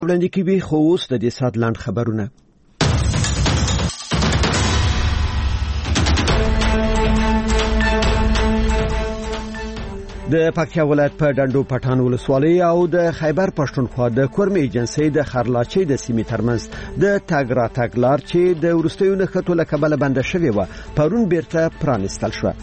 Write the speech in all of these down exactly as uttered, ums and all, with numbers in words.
وړاندې کوي خو اوس د دې سات لاند خبرونه. د پکتیا ولایت په ډنډو پټان ولسوالۍ او د خیبر پښتونخوا د کورمې ایجنسۍ د خرلاچۍ د سیمې ترمنځ د تګ راتګ لار چې د وروستیو نښتو له کبله بنده شوې وه پرون بیرته پرانیستل شوه.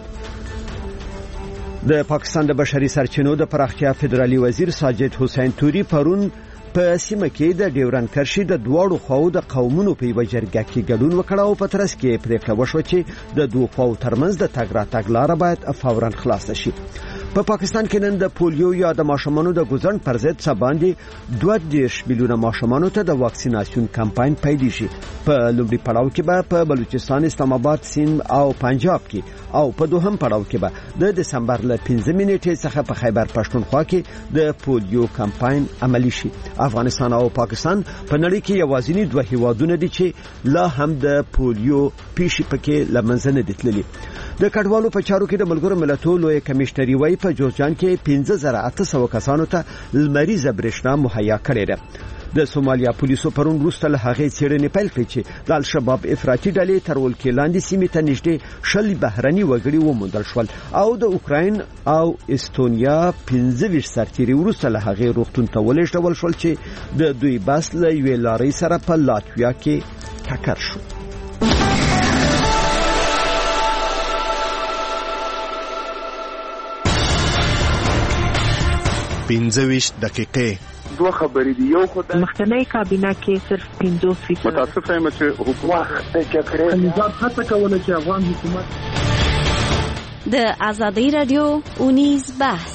د پاکستان د بشري سرچینو د پراختیا فدرالي وزیر ساجد حسین توري پرون په سیمه کې د ډیورن کرښې د دواړو خواو د قومونو په یوه جرګه کې ګډون وکړ او په ترڅ کې پریکړه وشوه چې د دوه خواو ترمنځ د تګ راتګ لار باید فوراً خلاصه شي. په پاکستان کې نن د پولیو یا د ماشومانو د ګوزن پر ضد څه باندې دوه دېرش میلیونه ماشومانو ته د واکسیناسیون کمپاین پیلېږي. په لومړي پړاو کې به په بلوچستان، اسلام آباد، سیند او پنجاب کې او په دوهم پړاو کې به د دسمبر له پنځمې نیټې څخه په خیبر پښتونخوا کې د پولیو کمپاین عملی شي. افغانستان او پاکستان په نړۍ کې یوازینی دوه هیوادونه دي چې لا هم د پولیو پیښې پکې لمنځه نه دي تللي. د کډوالو په چارو کې د ملګرو ملتونو لوی کمشنري وای په جوزجان کې پنځه زره اته سوه کسانو ته لمریزه برېښنا مهیا کړې ده. د سومالیا پولیسو پرون وروسته له هغې څېړنې پیل کړې چې د الشباب افراطي ډلې تر ولکې لاندې سیمې ته نږدې شل بهرني وګړي وموندل شول او د اوکراین او استونیا پنځه ویشت سرتیري وروسته له هغې روغتون ته ولېږدول شول چې د دوی بس له یوې لارۍ سره په لاتویا کې ټکر شو. پنځه ویشت دقیقې دوه خبرې دي. یو خو د مخکنی کابینه کې صرف پنځوس فیصد متاسف یم چې حکومت د جګړې نظام هڅه کوله چې افغان حکومت د ازادي رادیو اونیز بحث.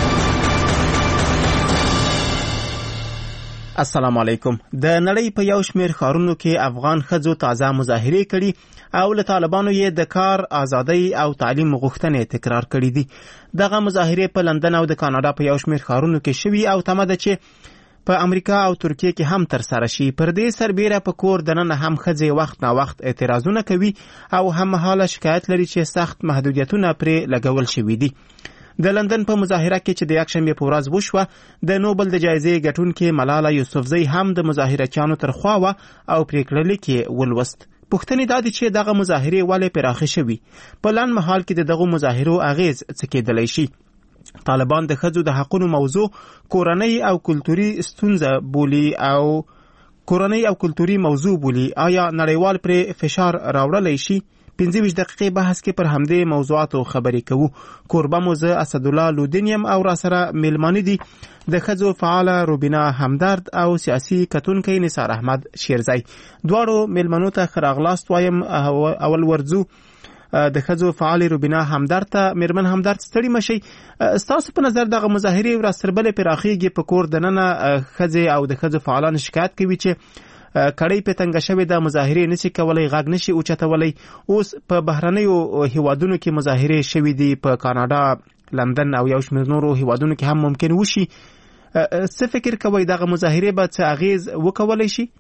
السلام علیکم. د نړۍ په یو شمېر ښارونو کې افغان ښځو تازه مظاهرې کړي او له طالبانو یې د کار آزادۍ او تعلیم غوښتنې تکرار کړي دي. دغه مظاهرې په لندن او د کاناډا په یو شمېر ښارونو کې شوي او تمه ده چې په امریکا او ترکیه کې هم تر سره شي. پر دې سربیره په کور دننه هم ښځې وخت نا وخت اعتراضونه کوي او هم مهاله شکایت لري چې سخت محدودیتونه پرې لګول شوي دي. د لندن په مظاهره کې چې د یکشنبې په ورځ وشوه د نوبل د جایزې ګټونکې ملاله یوسفزۍ هم د مظاهرچیانو تر خوا وه او پریکړه لیک یې ولوست. پوښتنې دا دي چې دغه مظاهرې ولې پراخې شوي. په لنډ مهال کې د دغو مظاهرو اغیز څه کېدلی شي. طالبان د ښځو د حقونو موضوع کورنۍ او کلتوري ستونزه بولي او کورنۍ او کلتوري موضوع بولي. آیا نړیوال پرې فشار راوړلی شي؟ پنځه ویشت دقیقې بحث کې پر همدې موضوعاتو خبرې کوو. کوربه مو زه اسدالله لودین یم او راسره میلمانه دي د ښځو فعاله روبینا همدرد او سیاسي کتونکی نثار احمد شیرزی. دواړو میلمنو ته ښه راغلاست وایم. اول ورځو د ښځو فعالې روبینا همدرد ته. میرمن همدرد ستړي مشئ، ستاسو په نظر دغه مظاهرې ورځ تر بلې پراخېږي. په کور دننه ښځې او د ښځو فعالان شکایت کوي چې کړۍ په تنګه شوې ده، مظاهرې نشي کولای، غږ نشي اوچتولی. اوس په بهرنیو هیوادونو کې مظاهرې شوې دي، په کاناډا، لندن او یو شمېر نورو هیوادونو کې هم ممکن وشي. څه فکر کوئ دغه مظاهرې به څه اغیز وکولی شي؟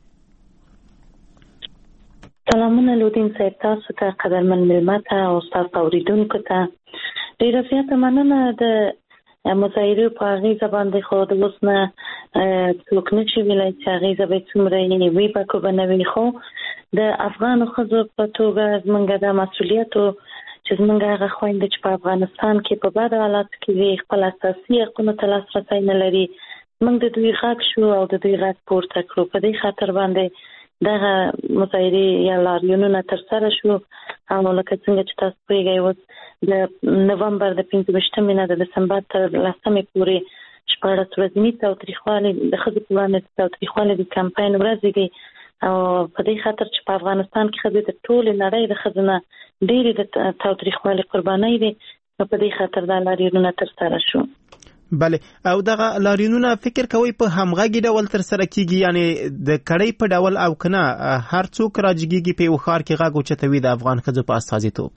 سلامونه لودین صاحب، تاسو ته قدرمن مېلمه ته او ستاسو اوریدونکو ته ډېره زیاته مننه. د مظاهرې په اغیزه باندې خو د اوس نه څوک نشي ویلی چې اغیزه به څومره وي به که به نه وي، خو د افغانو ښځو په توګه زموږ دا مسؤلیت و چې زموږ هغه خویندې چې په افغانستان کې په بده حالاتو کې وي، خپل اساسي حقونو ته لاسرسی نه لري، موږ د دوی غږ شو او د دوی غږ پورته کړو. په دې خاطر باندې دغه مظاهرې یا لاریونونه ترسره شو او لکه څنګه چې تاسو پوهیږئ اوس د نومبر د پنځه ویشتمې نه د دسمبر تر لسمې پورې شپاړس ورځني تاوتریخوالي د ښځو په وړاندې د تاوتریخوالي د کمپاین ورځې دي او په دې خاطر چې په افغانستان کې ښځې د ټولې نړۍ د ښځو نه ډېرې د تاوتریخوالي قربانۍ دي، نو په دې خاطر دا لاریونونه ترسره شو. بله، او دغه لاریونونه فکر کوي په همغږي ډول ترسره کیږي، یعنی د کړۍ په ډول او کنه هر څوک راجګیږي په یو ښار کې غږ اوچتوي د افغان ښځو په استازیتوب؟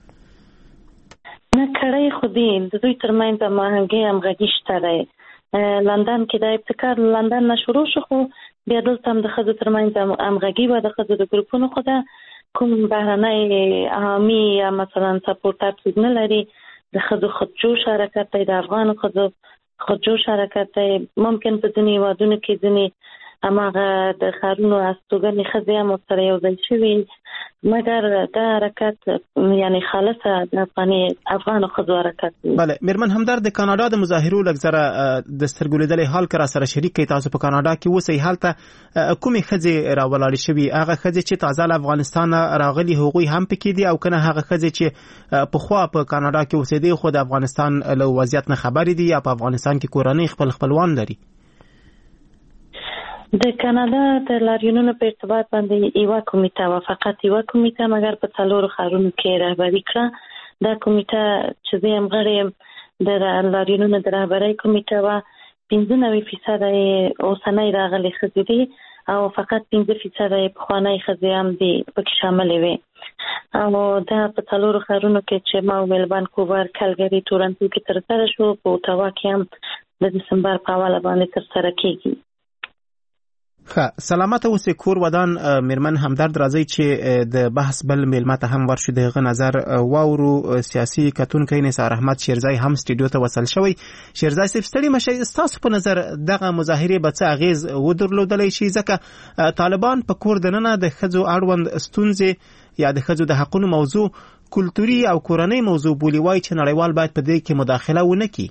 نه، کړۍ خو دي د دوی ترمنځ هماهنګي همغږي شته دی. لندن کې د ابتکار لندن نه شروع شو، خو بیا دلته هم د ښځو ترمنځ همغږي وه. د ښځو د ګروپونو خو ده کوم بهرنی حامي یا مثلا سپورټ څوک نه لري. د ښځو خودجوش حرکت دی، د افغانو ښځو خودجوش حرکت دی. ممکن په ځینې هیوادونو کې ځینې هماغه د ښارونو استوګنې ښځې هم ورسره یو ځای شوي، مګر دا حرکت یعنی خالصه د افغاني افغانو ښځو حرکت دی. بله میرمن همدرد، د کاناډا د مظاهرو لږ زره د سترګو لیدلې حال که را سره شریک کړئ. تاسو په کاناډا کې اوسئ، هلته کومې ښځې راولاړې شوي؟ هغه ښځې چې تازه له افغانستان راغلي هغوی هم پکې دي، او کنه هغه ښځې چې پخوا په کاناډا کې اوسېدې خو د افغانستان له وضعیت نه خبرې دي یا په افغانستان کې کورنۍ خپل خپلوان لري؟ د کاناډا د لاریونونو په ارتباط باندې یوه کمیټه و، فقط یوه کمیټه، مګر په څلورو ښارونو کې رهبري کړه. دا کمیټه چې زه یم غړی یم د لاریونونو د رهبرۍ کمیټه وه. پنځه نوي فیصده یې اوسنۍ راغلې ښځې دي او فقط پنځه فیصده یې پخوانۍ ښځې هم دي پکې شاملې وې. او دا په څلورو ښارونو کې چې ما وویل وانکوور، کلګري، تورنټو کې ترسره شو، په اوټاوا کې هم د دسمبر په اوله باندې ترسره کېږي. ښه، سلامته اوسئ کور ودان. میرمن همدرد راځئ چې د بحث بل میلمه ته هم ورشو، د هغه نظر واورو. سیاسي کتونکی نثار احمد شیرزای هم سټوډیو ته وصل شوی. شیرزای صاحب ستړي مشئ، ستاسو په نظر دغه مظاهرې به څه اغیز ودرلودلی شي؟ ځکه طالبان په کور دننه د ښځو اړوند ستونزې یا د ښځو د حقونو موضوع کلتوري او کورنۍ موضوع بولي، وایي چې نړیوال باید په دې کې مداخله ونه کړي.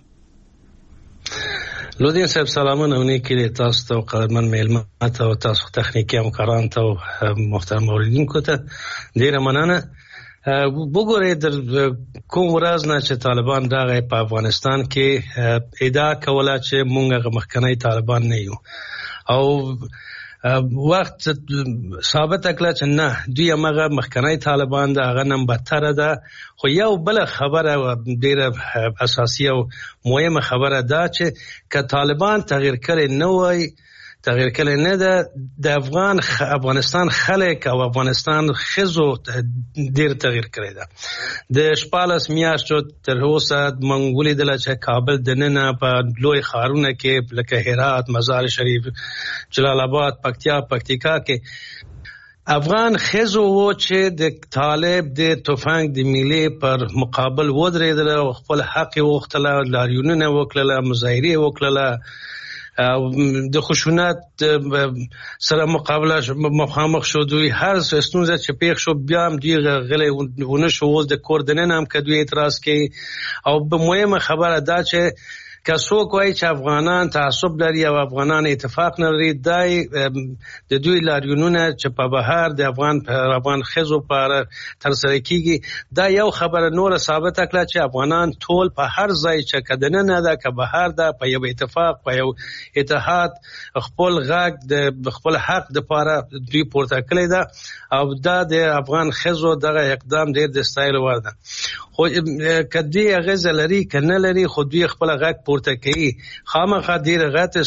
لودین صاحب سلامونه او نیکی له تاسو ته او قدرمن میلمه ته او تاسو تخنیکی همکاران ته او محترم اوریدونکو ته ډیره مننه. وګورئ د کوم ورځ نه چې طالبان راغی په افغانستان کې ادعا کوله چې مونږ مخکنی طالبان نه یو، او وخت ثابت کړه چې نه دوی هغه مخکنی طالبان ده، هغه نم بدتره ده. خو یو بل خبره ډیره اساسي او مهمه خبره ده چې که طالبان تغییر کړي نه وای، تغییر کړي نه ده، د افغان خ... افغانستان خلک او افغانستان خزو ډیر تغییر کړي ده. د شپاړس میاشتو تر اوسه موږ ولیدل چې کابل دننه په لوی ښارونه کې لکه هرات، مزار شریف، جلال آباد، پکتیا، پکتیکا کې افغان خزو و چې د طالب د توفنګ د ملي پر مقابل ودرېدل او خپل حق وغوښتل، لاریونونه وکړل، مظاهرې وکړل، د خشونت سره مقابله مخامخ شو. دوی هر ستونزه چې پیښ شو بیا هم دوی غلې ونه شو، اوس د کور دننه هم که دوی اعتراض کوي. او به مهمه خبره دا چې که څوک وایي چې افغانان تعصب لري او افغانان اتفاق نه لري، دای د دوی لاریونونه چې په بهر د افغان افغان ښځو په ترسره کیږي، دا یو خبره نوره ثابته کړه چې افغانان ټول په هر ځای چې که دننه ده که بهر ده په یو اتفاق، په یو اتحاد خپل غږ د خپل حق دپاره دوی پورته کړی ده. او دا د افغان ښځو دغه اقدام ډېر د ستایلو وړ ده. خو که دې اغېزه لري که نه لري، خو دوی خپله غږ پورته کوي، خامخا ډېره غټه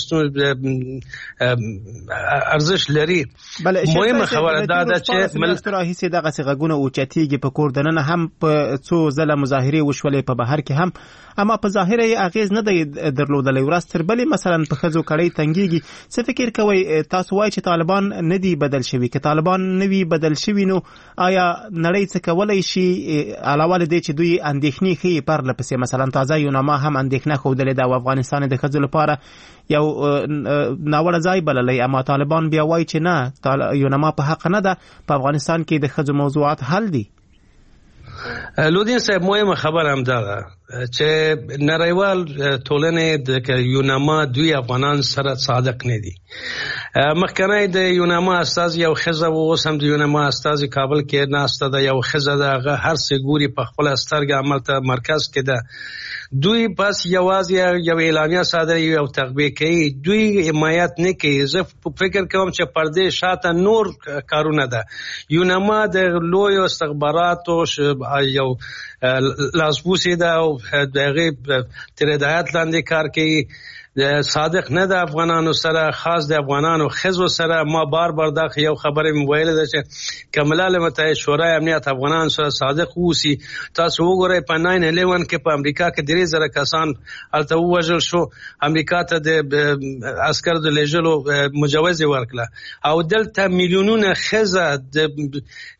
ارزش لري. مهمه خبره دا ده چې ملت راهیسې دغسې غږونه اوچتېږي، په کور دننه هم په څو ځله مظاهرې وشولې، په بهر کې هم، اما په ظاهره یې اغېز نه دی درلودلی. ورځ تر بلې مثلا په ښځو کړۍ تنګېږي. څه فکر کوئ؟ تاسو وایئ چې طالبان نه دي بدل شوي. که طالبان نه وي بدل شوي نو آیا نړۍ څه کولی شي علاوه له دې چې دوی اندېښنې ښیي پرله پسې؟ مثلا تازه یوناما هم اندېښنه ښودلې ده او افغانستان د ښځو لپاره یو ناوړه ځای بللی، اما طالبان بیا وایي چې نه، یوناما په حق نه ده، په افغانستان کې د ښځو موضوعات حل دي. لودین صاحب مهمه خبر هم دا ده چې نړیوال ټولنې د یوناما دوی افغانان سره صادق نه دي. مخکنی د یوناما استازي یو ښځه و، اوس هم د یوناما استازي کابل کې ناسته ده، یو ښځه ده، هغه هر څه ګوري، په خپله سترګه عملته مرکز کې ده. دوی بس یوازې یو اعلامیه صادروي او تغبیه کوي، دوی حمایت نه کوي. زه فکر کوم چې پردې شاته نور کارونه ده. یوناما د لویو استخباراتو یو لاسپوڅی ده او د هغې تر هدایت لاندې کار کوي. صادق نه د افغانانو سره، خاص د افغانانو ښځو سره. ما بار بار دا یو خبره مې ویلې ده چې که ملل متحد شورای امنیت افغانانو سره صادق اوسي، تاسو وګورئ په ناین الیون کې په امریکا کې درې زره کسان هلته ووژل شو، امریکا ته د عسکر د لیږلو مجوز یې ورکړه، او دلته میلیونونه ښځه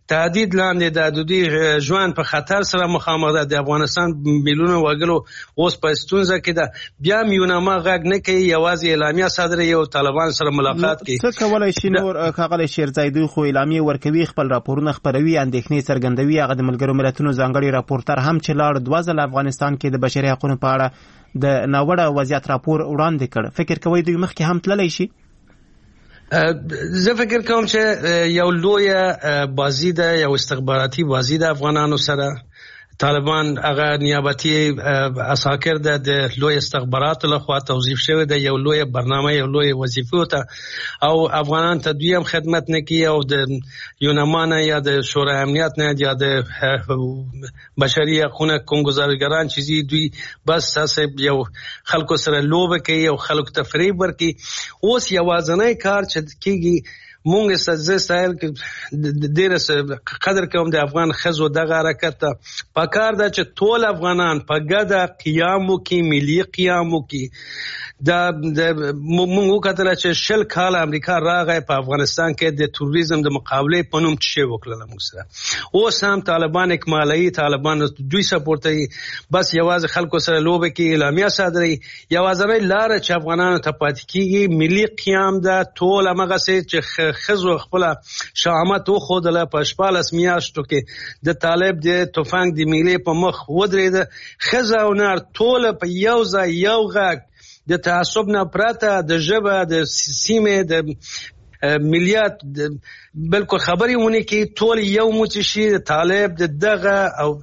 تهدید لاندې د دوی ژوند په خطر سره مخامخ ده. د افغانستان میلیونه وګړو اوس په ستونزه کې ده. بیا یوناما غږ نه کوي، یوازې اعلامیه صادروي او طالبان سره ملاقات کوي. څه کولای شي نور ښاغلی شیرزای؟ خو اعلامیه ورکوي، خپل راپورونه خپروي، اندېښنې څرګندوي. هغه د ملګرو ملتونو ځانګړي راپورټر هم چې لاړ دوه ځله افغانستان کې د بشري حقوقو په اړه د ناوړه وضعیت راپور وړاندې کړ. فکر کوئ دوی مخکې هم تللی شي؟ زه فکر کوم چې یو لویه بازی ده، یو استخباراتي بازی ده افغانانو سره. طالبان هغه نیابتي اساکر د لوی استخباراتو لخوا توظیف شوی د یو لوی برنامه، یو لوی وظیفه ته، او افغانان ته دوی هم خدمت نه کوي او د یوناما نه یا د شورای امنیت نه یا د بشري حقوقو کوم ګزارګران چیزی دوی بس اساس یو خلکو سره لوبه کوي او خلکو ته فریب ورکوي. اوس یوازنی کار چې کیږي مونږ ستاسو سایل کې ډېر قدر کوم د افغان خزو دغه حرکت ته پکار ده چې ټول افغانان په ګډه قیام وکړي، ملي قیام وکړي. دا مونږ وکتل چې شل کال امریکا راغی په افغانستان کې د تروریزم د مقابله په نوم چې وکړل موږ سره. اوس هم طالبان اکمالي، طالبان دوی سپورټي، بس یوازې خلکو سره لوبه کې اعلامیه صادري. یوازې لار چې افغانانو ته پاتې کیږي ملي قیام ده. ټول هغه څه چې خزو خپل شامت او خودله په شپاله میاشتو کې د طالب د توفنګ د میلې په مخ ودرېده. خزه او نار ټول په یو ځای یو غږ د تعصب نه پرته د ژبه د سیمې د ملیات بالکل خبري ونه کې ټول یو متشي د طالب د دغه او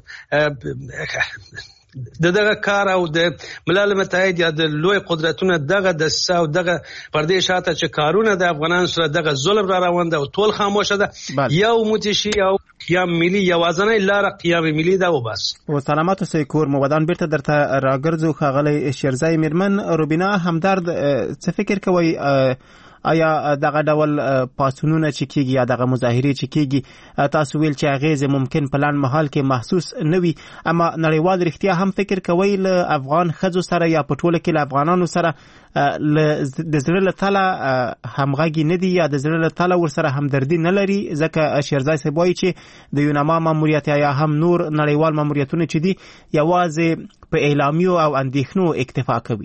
د دغه کار او د ملل متحد یا د لوی قدرتونو دغه د ساو دغه پردې شاته چې کارونه د افغانان سره دغه ظلم را روان ده او ټول خاموشه ده. یو متشي او قیام ملي یوازنی لار قیام ملي ده او بس. و سلامات اوسئ. کور مو ودان بیرته درته راګرځو. ښاغلی شیرزای میرمن روبینا همدرد، څه فکر کوئ آیا دغه ډول پاسونونه چې کیږي یا دغه مظاهرې چې کیږي تاسو ویل چې اغیز ممکن په لاند محل کې محسوس نه وي، اما نړیوال رښتیا هم فکر کوي له افغان خځو سره یا په ټوله کې له افغانانو سره د زړه له تله همغږي نه دي یا د زړه له تله ورسره همدردي نه لري؟ ځکه شیرزای صاحب وایي چې د یوناما ماموریت یا هم نور نړیوال ماموریتونه چې دي یوازې په اعلامیو او اندېښنو اکتفا کوي.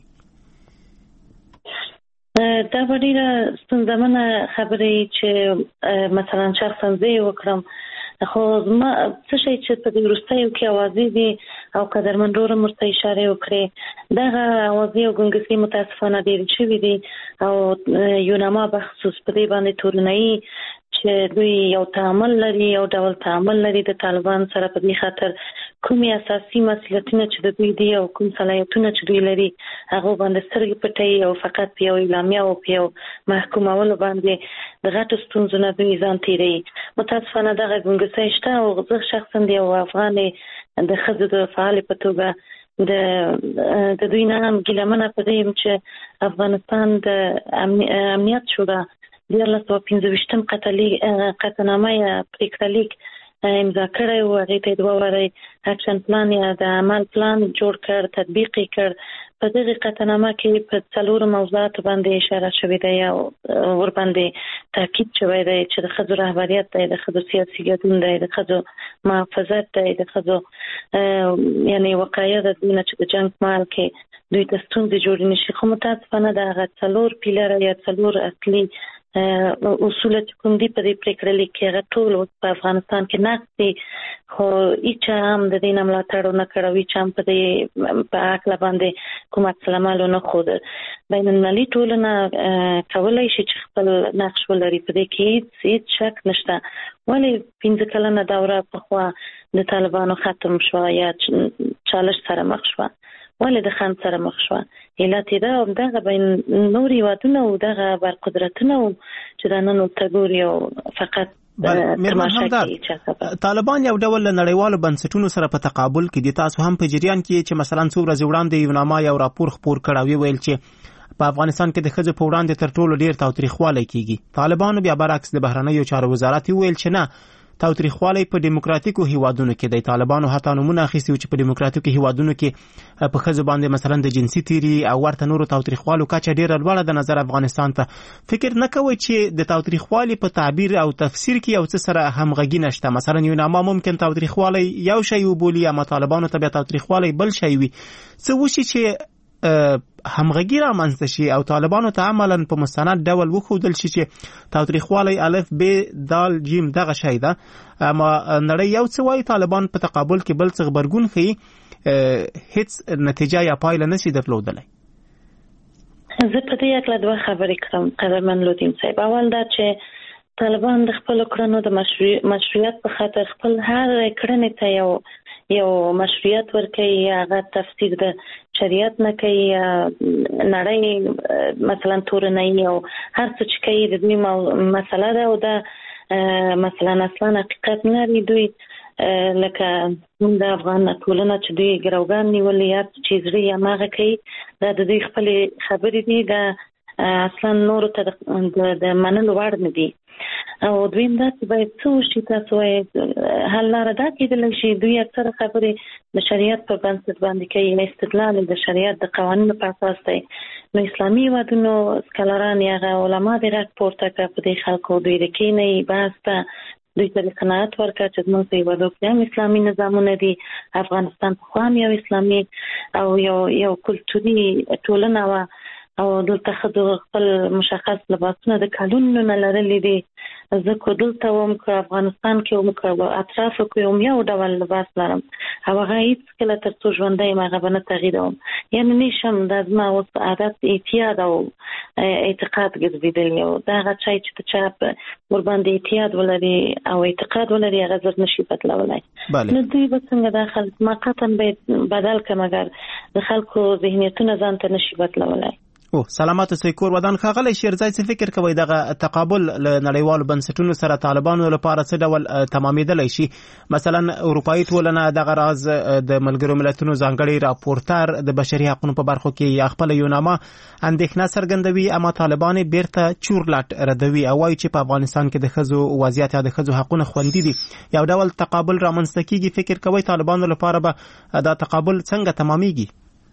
دا ډیره ستونزمنه خبرې چې مثلا شخصا زه وکړم، خو ما څه شي چې په دې وروستیو کې اوازې دي او قدرمن ورور مرته اشاره وکړي، دغه اوازې او ګنګسې متاسفانه ډېرې شوي دي او یوناما بخصوص په دې باندې تورنایي چې دوی یو تعامل لري، یو ډول تعامل لري د طالبان سره په دې خاطر کومې اساسي مسئولیتونه چې د دوی دي او کوم صلاحیتونه چې دوی لري هغه باندې سترګې پټوي او فقط په یو اعلامیه او په یو محکومولو باندې د غټو ستونزو نه دوی ځان تېروي. متاسفانه دغه ګنګسۍ شته او زه شخصا د یو افغانې د ښځو د فعالې په توګه د د دوی نه هم ګیلمنه په دې یم چې افغانستان د امنیت شورا دیارلس سوه پنځه ویشتم قطعنامه یا پرېکړه لیک امضا کړی و، هغې ته یې دوه واره اکشن پلان یا د عمل پلان جوړ کړ، تطبیق یې کړ. په دغې قطعنامه کې په څلورو موضوعاتو باندې اشاره شوې ده یا ورباندې تاکید شوی دی چې د ښځو رهبریت دی، د ښځو سیاسي ګډون دی، د ښځو محافظت دی، د ښځو یعنې وقایه د دوی نه چې د جنګ په مهال کې دوی ته ستونزې جوړې نه شي. خو متاسفانه د هغه څلور پیلره یا څلور اصلي اصول چې کوم دي په دې پرېکړه لیک کې هغه ټول په افغانستان کې نقض دي، خو هیچا هم د دې نه ملاتړ ونه کړ او هیچا هم په دې په هکله باندې کوم عکس العمل ونه ښوده. بین المللي ټولنه کولی شي چې خپل نقش ولري، په دې کې هیڅ هیڅ شک نشته. ولې پنځه کلنه دوره پخوا د طالبانو ختم شوه یا چالش سره مخ شوه؟ ولې د خنډ سره مخ شوه؟ علت یې ده همدغه بین نور هېوادونه او دغه برقدرتونه و چې دا نن ورته ګوري او فقط طالبان یو ډول نړیوالو بنسټونو سره په تقابل کې دي. تاسو هم په جریان کې چې مثلا څو ورځې وړاندې یوناما یو راپور خپور کړ او ویل چې په افغانستان کې د ښځو په وړاندې تر ټولو ډېر تاوتریخوالی کیږي. طالبانو بیا برعکس د بهرنیو چارو وزارت ویل چې نه، تاوتریخوالی په دیموکراتیکو هیوادونو کې د طالبانو هتا نمونه اخیستي چې په دیموکراتیکو هیوادونو کې په ښځو باندې مثلا د جنسي تیری او ورته نورو تاوتریخوالو کچه ډیره لوړه د نظر افغانستان ته. فکر نه کوي چې د تاوتریخوالي په تعبیر او تفسیر کې یو څه سره همغږي نشته؟ مثلا یو نامه ممکن تاوتریخوالی یو شی وبولي اما طالبانو ته بیا تاوتریخوالی بل شی وي. څه وشي چې همغږي رامنځته شي او طالبانو ته عملاً په مستند ډول وښودل شي چې تاوتریخوالی الف ب دال جیم دغه شی ده، اما نړۍ یو څه وایي طالبان په تقابل کې بل څه غبرګون ښیي، هیڅ نتیجه یا پایله نشي درلودلی. زه په دې اړه دوه خبرې کوم قدرمن لودین صاحب. اول دا چې طالبان د خپل کړنو د مشروعیت په خاطر خپل هر کړنې ته یو یو مشروعیت ورکوي، هغه تفسیر د شریعت نه کوي، نړۍ مثلا تورنۍ او هر څه چې کوي د دوی مسله ده او دا مثلا اصلا حقیقت نه لري. دوی لکه د افغان ټولنه چې دوی ګروګان نیولې یا چې زړه یې هماغه کوي، دا د دوی خپلې خبرې دي، دا اصلا نورو ته د منلو وړ نه دي. او دویم دا چې باید څه وشي، تاسو وایئ حل لاره دا کېدلی شي دوی اکثره خبرې د شریعت په بنسټ باندې کوي، استدلال د شریعت د قوانینو په اساس دی. نو اسلامي هیوادونو سکالران یا علما دې غږ پورته کړه په دې خلکو، دوی د کښېنئ بحث ته دوی ته قناعت ورکړه چې زموږ په هیوادو کې هم اسلامي نظامونه دي، افغانستان پخوا هم یو اسلامي او یو یو کلتوري ټولنه وه او دلته ښځو خپل مشخص لباسونه د کلونو نه لرلي دي. زه که دلته وم که افغانستان کې وم که اطرافو کې وم یو ډول لباس لرم او هغه هېڅکله تر څو ژوندی یم هغه به نه تغییروم. یعنې نشم، دا زما اوس عادت اعتیاد او اعتقاد ګرځېدلی او دا هغه چای چې د چا ورباندې اعتیاد ولري او اعتقاد ولري هغه زر نشي بدلولی. نو دوی به څنګه دا خلک ما قطعا باید بدل کړم، مګر د خلکو ذهنیتونه ځان ته نشي بدلولی. او سلامات اوسئ کور ودان. ښاغلی شیرزای څه فکر کوئ دغه تقابل له نړیوالو بنسټونو سره طالبانو لپاره څه ډول تمامېدلی شي؟ مثلا اروپایي ټولنه دغه راز د ملګرو ملتونو ځانګړی راپورټر د بشري حقونو په برخو کې یا خپله یو نامه اندېښنه څرګندوي، اما طالبان یې بیرته چورلټ ردوي او وایي چې په افغانستان کې د ښځو وضعیت یا د ښځو حقونه خوندي دي. یو ډول تقابل رامنځته کېږي. فکر کوئ طالبانو لپاره به دا تقابل څنګه تمامېږي؟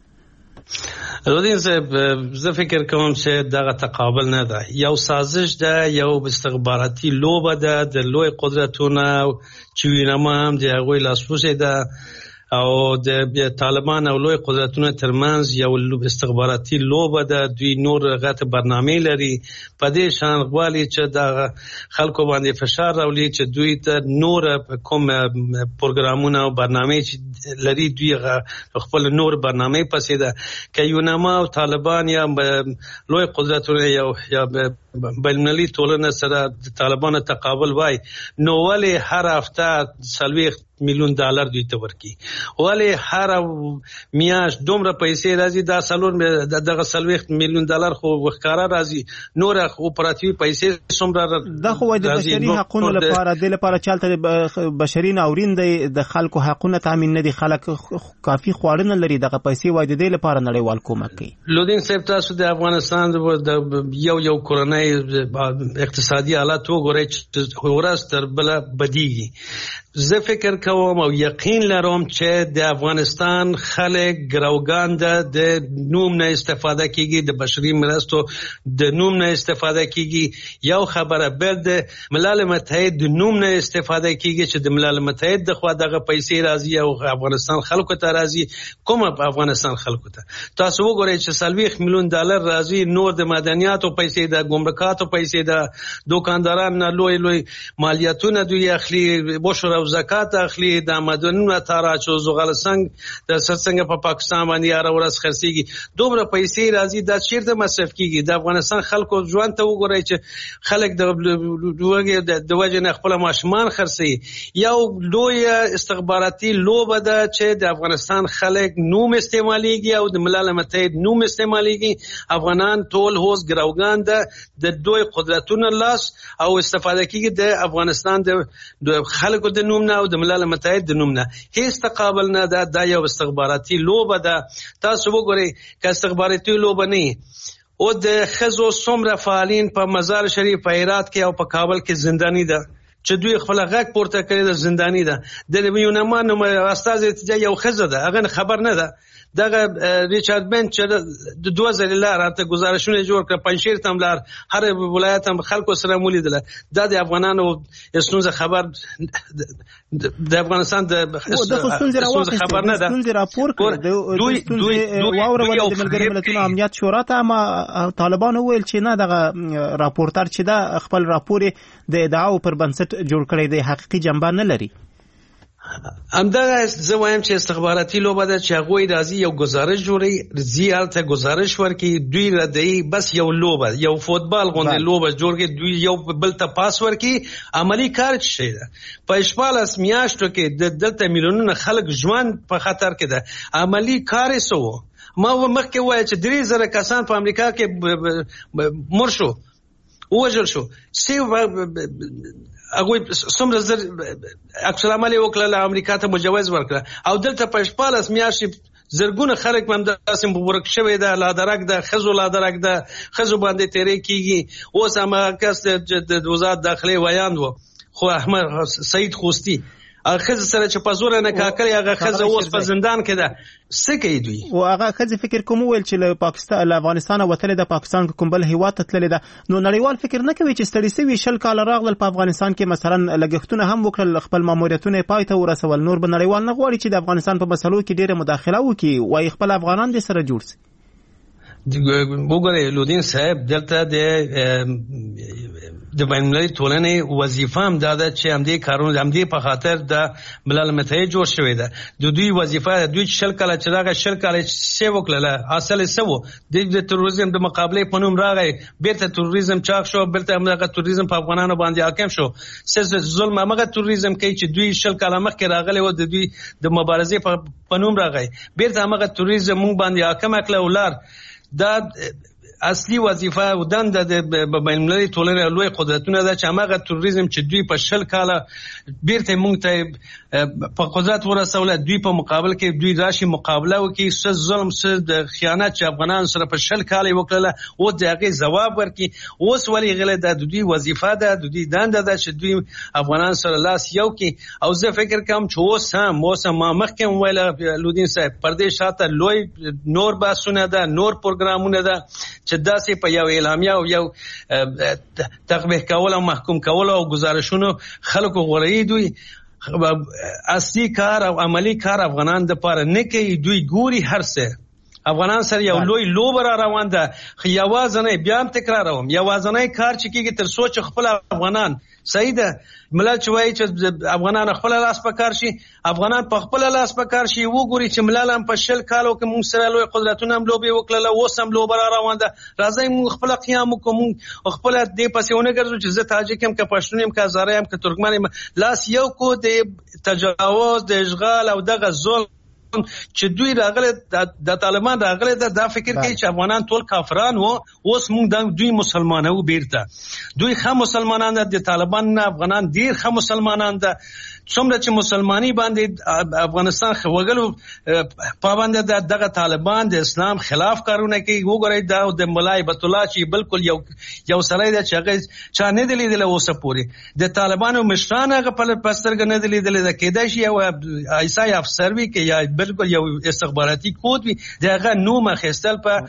رودین صاحب، زه فکر کوم چې دغه تقابل نه ده، یو سازش ده، یو استخباراتي لوبه ده د لوی قدرتونو چې وینما هم د هغوی لاسپوڅې ده او د طالبان او لوی قدرتونو ترمنځ یو استخباراتي لوبه ده. دوی نور غټ برنامه لري په دې شان غواړي چې د خلکو باندې فشار راولي چې دوی ته نور کوم پروګرامونه او برنامه چې لري دوی خپل نور برنامه پسې ده. که یونما او طالبان یا لوی قدرتونه یا یا بینالمللي ټولنه سره د طالبانو تقابل وای، نو ولې هر هفته څلوېښت میلیون ډالر دوی ته ورکړي؟ ولې هر میاشت دومره پیسې راځي؟ دا څلور دغه څلوېښت میلیون ډالر خو ښکاره راځي، نور اپراتیوي پیسې څومره؟ دا خو د بشري حقونو لپاره د لپاره چالته بشري ناورین دی، د خلکو حقونه تامین نه دي، خلک کافي خواړه نه لري، دغه پیسې وای د دې لپاره نړیوال کومک کوي. لودین صاحب، تاسو د افغانستان د یو یو کورنۍ اقتصادي حالات وګورئ چې ورځ تر بله بدیږي. زه فکر کوم او یقین لرم چې د افغانستان خلک ګروګان ده، د نوم نه استفاده کیږي، د بشري مرستو د نوم نه استفاده کیږي. یو خبره بل د ملل متحد د نوم نه استفاده کیږي چې د ملل متحد د خوا دغه پیسې راځي او افغانستان خلکو ته راځي. کوم افغانستان خلکو ته تاسو وګورئ چې څلوېښت میلیون ډالر راځي، نور د مدنیاتو پیسې د ګمرکاتو پیسې د دوکانداران نه لوی لوی مالیاتونه دوی اخلي، بشر او زکات اخلي، د مدنونو تاراچ او زغالسنګ د سرڅنګ په پاکستان باندې هر ورځ خرڅيږي. دومره پیسې راځي، دا چیرته مصرف کیږي؟ د افغانستان خلکو ژوند ته وګورئ چې خلک د دوغه د وجه نه خپل ماشومان خرڅي. یو لوی استخباراتي لوبه ده چې د افغانستان خلک نوم استعماليږي او د ملل متحد نوم استعماليږي. افغانان ټول هوس ګروګان ده د دوی قدرتونو لاس او استفاده کیږي د افغانستان د خلکو د نوم نه او د ملل متحد د نوم نه. هیڅ تقابل نه ده، دا یو استخباراتي لوبه ده. تاسو وګورئ که استخباراتي لوبه نه او د ښځو څومره فعالین په مزار شریف په هرات کې او په کابل کې زنداني ده، چې دوی خپل غږ پورته کړی د زندانی ده د یونامان استاد اتجاه یو خزه ده هغه خبر نه ده دغه ریچارد بنچ د دوه ځله راته گزارشونه جوړ کړ پنځیر تم لار هر ولایت هم خلکو سره مولیدله د افغانانو اسنوزه خبر د افغانستان د اسنوزه خبر نه ده ستونزې راپور کړ دوی دوی واوره ول د ملګرو ملتونو امنیت شورا ته ما طالبان ویل چې نه دغه راپورټر چې دا خپل راپور د ادعاو پر بنسټ جوړ کړی دی حقيقي جنبه نه لري. همدغه زه وایم چې استخباراتي لوبه ده چې هغوی راځي یو گزارش جوړي رضی الته گزارش ورکي دوی ردی بس یو لوبه یو فوتبال غونډه لوبه جوړي دوی یو بل ته پاس ورکي عملی کار شي ده په شپاله میاشتو کې د دلته میلیونونه خلک ژوند په خطر کې ده عملی کار سو ما مخکې وای چې درې زره کسان په امریکا کې مرشو وژل شو سی هغه څومره زر عکس العمل وکړه امریکا ته مجوز ورکړه او دلته په شپاله میاشتې زرګونه خلک هم داسې مبارک شوی ده لا درک ده خزو لا درک ده خزو باندې تیرې کیږي اوس هم کس د وزارت داخلي ویاند وو خو احمد سعید خوستی اخذ سره چې پزور نه کاکړي هغه خزه اوس په زندان کې ده سکه دوی او هغه خزه فکر کوم ویل چې له پاکستان له افغانستان وتل د پاکستان کوم بل هیواد ته تللی ده نو نړیوال فکر نه کوي چې ستړي سوي شل کال راغل په افغانستان کې مثلا لګښتونه هم وکړل خپل ماموریتونه پای ته ورسول نور به نړیوال نه غواړي چې د افغانستان په مسلو کې ډیره مداخله وکړي وای خپل افغانان دې سره جوړ شي. وګوره لودین صاحب دلته د د بین‌المللي ټولنې وظیفه هم دا ده چې همدې کارونه همدې په خاطر د ملل متحد جوړ شوی ده د دوی وظیفه دوی شل کاله چې راغی شل کاله څه وکړله اصل څه وو د تروریزم د مقابله په نوم راغی بیرته تروریزم چاق شو بیرته هغه تروریزم په افغانانو باندې حاکم شو سز ظلم هغه تروریزم کوي چې دوی شل کاله مخکې راغلی و د دوی د مبارزې په نوم راغی بیرته هغه تروریزم مونږ باندې حاکم کړل ولر دا اصلي وظیفه او دنده د بین‌المللي ټولنې لوی قدرتونه ده چې هغه تروریزم چې دوی په شل کاله بیرته مونږ ته په قدرت ورسول دوی په مقابل کې دوی راشي مقابله وکي څه ظلم څه د خیانت چې افغانان سره په شل کاله وکړه او دغه جواب ورکي اوس ولې غله د دوی وظیفه ده د دوی دنده ده چې دوی افغانان سره لاس یو کې او زه فکر کوم چې اوس هم اوس ما مخکې ویل لودین صاحب پردیش شاته لوی نور باسونه ده نور پروګرامونه ده چې داسې په یو اعلامیه او یو تقبیح کول او محکوم کول او گزارشونو خلکو غوړی دوی اصلي کار او عملی کار افغانان د پاره نه کوي دوی ګوري هر څه افغانان سره یو لوی لوبه را روان ده یوازنه بیا هم تکراروم یوازنه کار چې کیږي تر سوچ خپل افغانان صحیح ده ملل چې وایي چې افغانان خپل لاس په کار شي افغانان په خپل لاس په کار شي وګوري چې ملل هم په شل کالو کې موږ سره لوی قدرتونه هم لوبي وکړل اوس هم لوبه را روان ده راځي موږ خپل قیام وکړو خپل دې پسونه ګرځو چې زه تاجک هم که پښتون هم که هزاره هم که ترکمن هم لاس یو کو د تجاوز د اشغال او دغه ظلم چې دوی راغله د طالبان راغله دا فکر کوي چې افغانان ټول کافران وو اوس موږ د دوی مسلمانانو بیرته دوی خام مسلمانان د طالبان نه افغانان ډیر خام مسلمانان ده څومره چې مسلمانی باندې افغانستان خوګلو پابند ده دغه طالبان د اسلام خلاف کارونه کوي وګورئ دا د مولای بیت الله چې بالکل یو یو سړی د چغې چا نه دی لیدل اوسه پوری د طالبانو مشران هغه په پسترګ نه دی لیدل د کېدای شي او ایسای افسر وی کې یا بالکل یو استخباراتي کود وی دغه نوم خستل په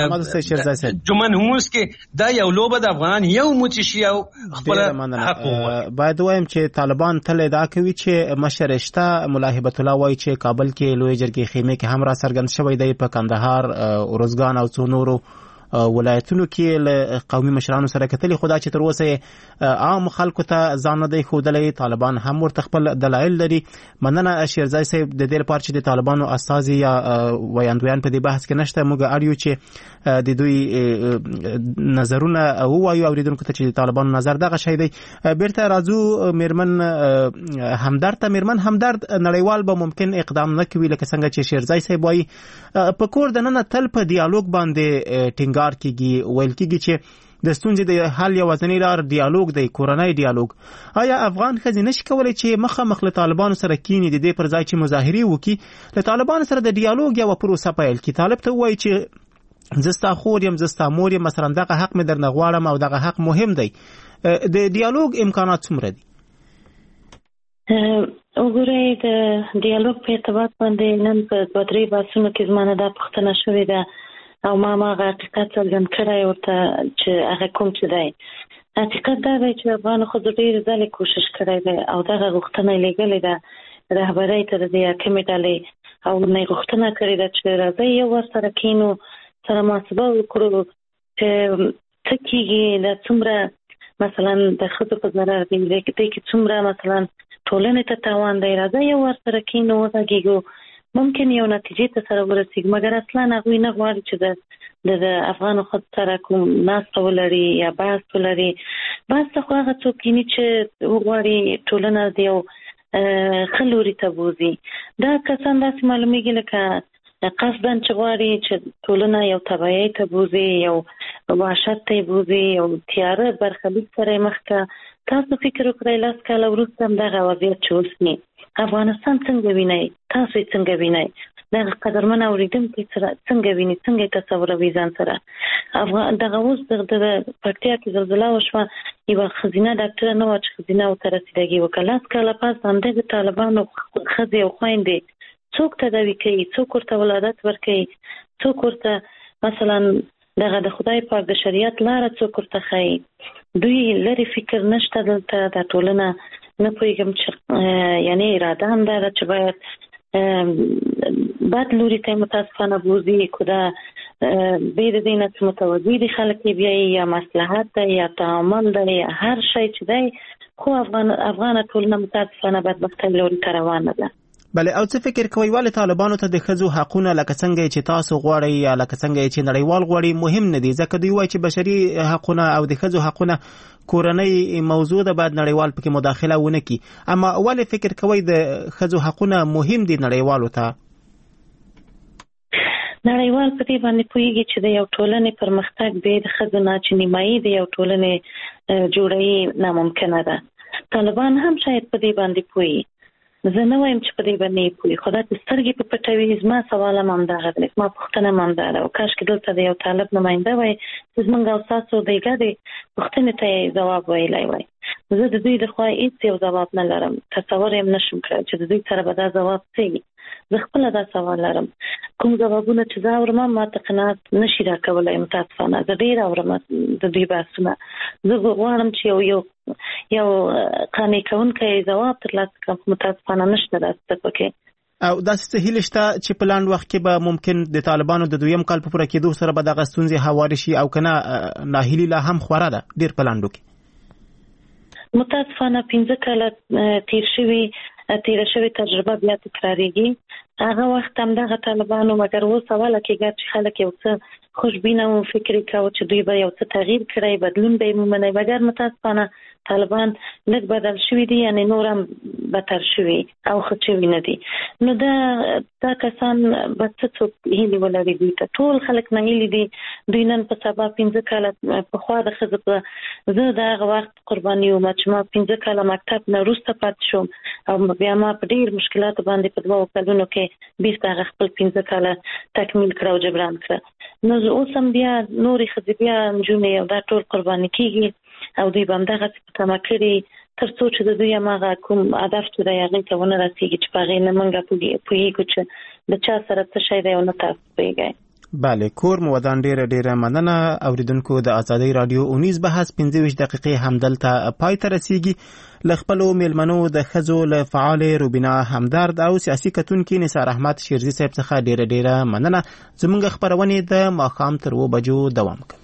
جمن هموس کې دا یو لوبه د افغان یو متشي او خپل حق باید وایم چې طالبان تل دا کوي چې مشرشته ملاحبت الله وایي چې کابل کې لوی جرګې خیمه کې هم را څرګند شوی دی په کندهار اورزګان او څو نورو ولایتونو کې له قومي مشرانو سره کتلې خدا چې تر اوسه عام خلکو ته ځان نه دی ښودلی طالبان هم ورته خپل دلایل لري مننه شیرزای صاحب د دې لپاره چې د طالبانو استازي یا ویاندویان په دې بحث کې نشته موږ اړ یو چې د دوی نظرونه ووایو اوریدونکو ته چې د طالبانو نظر دغه شی دی بیرته راځو میرمن همدرد ته میرمن همدرد نړیوال به ممکن اقدام نه کوي لکه څنګه چې شیرزای صاحب وایي په کور دننه تل په ډیالوګ باندې ټینګار کیږي ویل کیږي چې د ستونزې د حل یوازینی لار ډیالوګ دی کورنۍ ډیالوګ آیا افغان ښځې نشي کولی چې مخامخ له طالبانو سره کینی د دې پر ځای چې مظاهرې وکړي له طالبانو سره د ډیالوګ یوه پروسه پیل کړي طالب ته ووایي چې زه ستا خور یم زه ستا مور یم مثلا دغه حق مې درنه غواړم او دغه حق مهم دی د ډیالوګ امکانات څومره دي وګورئ د ډیالوګ په ارتباط باندې نن په دوه درې بحثونو کې زمانه دا پوښتنه شوې ده او ما ما هغه حقیقت څرګند کړی ورته چې هغه کوم چې دی. حقیقت دا دی چې افغان ښځو ډېرې ځلې کوشش کړی دی او دغه غوښتنه یې لېږلې ده رهبرۍ ته د دې حاکمې ډلې او نه غوښتنه کړې ده چې راځئ یو ورسره کینو سره محاسبه وکړو چې څه کېږي دا څومره مثلا د ښځو په ضرر دی دې کې څومره مثلا ټولنې ته تاوان دی راځئ یو ورسره کینو وغږېږو ممکن یو نتیجې ته سره ورسېږو مګر اصلا هغوی نه غواړي چې د د افغانو ښځو سره کوم ناسته ولري یا بحث ولري. بحث ته خو هغه څوک کیني چې وغواړي ټولنه د یو ښه لوري ته بوځي. دا کسان داسې معلومیږي لکه قصداً چې غواړي چې ټولنه یو تبعیض ته بوځي یو وحشت ته بوځي یو تیاره برخلیک سره مخ ته. تاسو فکر وکړئ لاس کاله وروسته هم دغه وضعیت چې اوس وي افغانستان څنګه وینئ تاسو یې څنګه وینئ دغه قدرمن اورېدونکي سره څنګه ویني څنګه یې تصوروي ځان سره. دغه اوس د پکتیا کې زلزله وشوه یوه ښځینه ډاکټره نه وه چې ښځینه ورته رسېدګي وکړه لاس کاله پس همدغه طالبانو ښځې او خویندې څوک تداوي کوي څوک ورته ولادت ورکوي څوک ورته مثلا دغه د خدای پاک د شریعت لاره څوک ورته ښایي. دوی لرې فکر نشته دلته د ټولنه نه پوهېږم چې یعنې اراده هم دا ده چې باید بد لوري ته متاسفانه بوځي که دا بې د دې نه چې متوجه دي خلک یې بیایي یا مصلحت دی یا تعامل دی یا هر شی چې دی خو افغان افغانه ټولنه متاسفانه بدبختۍ لوري ته روانه ده. بله او څه فکر کوئ ولې طالبانو ته د ښځو حقونه لکه څنګه چې تاسو غواړئ یا لکه څنګه چې نړیوال غواړي مهم نه دي ځکه دوی وایي چې بشري حقونه او د ښځو حقونه کورنۍ موضوع ده باید نړیوال پکې مداخله ونه کړي اما ولې فکر کوئ د ښځو حقونه مهم دي نړیوالو ته؟ نړیوال په دې باندې پوهېږي چې د یو ټولنې پرمختګ بې د ښځو نه چې نیمایي د یو ټولنې جوړوي ناممکنه ده. طالبان هم شاید په دې باندې پوهېږي زه نه وایم چې په دې باندې پوهېږي خو دا چې سترګې په پټوي زما سوال هم همدغه دی زما پوښتنه هم همدغه ده او کاشکې دلته د یو طالب نماینده وای چې زموږ او ستاسو د ګډې پوښتنې ته یې ځواب ویلی وای. زه د دوی د خوا هېڅ یو ځواب نه لرم تصور یې هم نشم کړی چې د دوی سره به دا ځواب څه وي. زه خپله دا سوال لرم کوم ځوابونه چې زه اورم ما ته قناعت نشي راکولی متاسفانه. زه ډېر اورم د دوی بحثونه زه غواړم چې یو یو یو قانع کوونکی ځواب ترلاسه کړم متاسفانه نشته داسې پکې. او داسې څه هیلې شته چې په لاند وخت کې به ممکن د طالبانو د دویم کال په پوره کېدو سره به دغه ستونزې هوارې شي او که نه ناهیلي لا هم خوره ده ډېر په لانډو کې؟ متاسفانه پنځه کاله تیر شوي تیره شوې تجربه بیا تکرارېږي. هغه وخت هم دغه طالبانو مګر اوس اوله کېږي چې خلک یو څه خوشبینه و فکر یې کوه چې دوی به یو څه تغییر کړی بدلون به یې ومنی مګر متاسفانه طالبان لږ بدل شوي دي یعنې نور هم بدتر شوي او ښه شوي نه دي. نو دا دا کسان به څه څوک هیلې ولري دوی ته ټول خلک ناهیلي دي. دوی نن په سبا پنځه کاله پخوا د ښځو په زه د هغه وخت قرباني وم چې ما پنځه کاله مکتب نه وروسته پاتې شوم او بیا ما په ډېر مشکلاتو باندې په دوه کلونو کې بیرته هغه خپل پنځه کاله تکمیل کړه او جبران کړه. نو اوس هم بیا نورې ښځې بیا نجونې او دا ټول قرباني کېږي او دوی به همدغسې په تمه کړي تر څو چې د دوی هماغه کوم هدف چې دی هغې ته ونه رسېږي چې په هغې نه موږ پوهېږو چې د چا سره څه شی دی او نه تاسو پوهېږئ. بله کور مو ودان ډیره ډیره مننه اوریدونکو. د آزادۍ رادیو اونیز بحث پنځه ویشت دقیقې همدلته پای ته رسیږي. له خپلو میلمنو د ښځو له فعال روبینا همدرد او سیاسي کتونکي نثار احمد شیرزي صاحب څخه ډیره ډیره مننه. زموږ خپرونې د ماښام تر اوه بجو دوام کوي.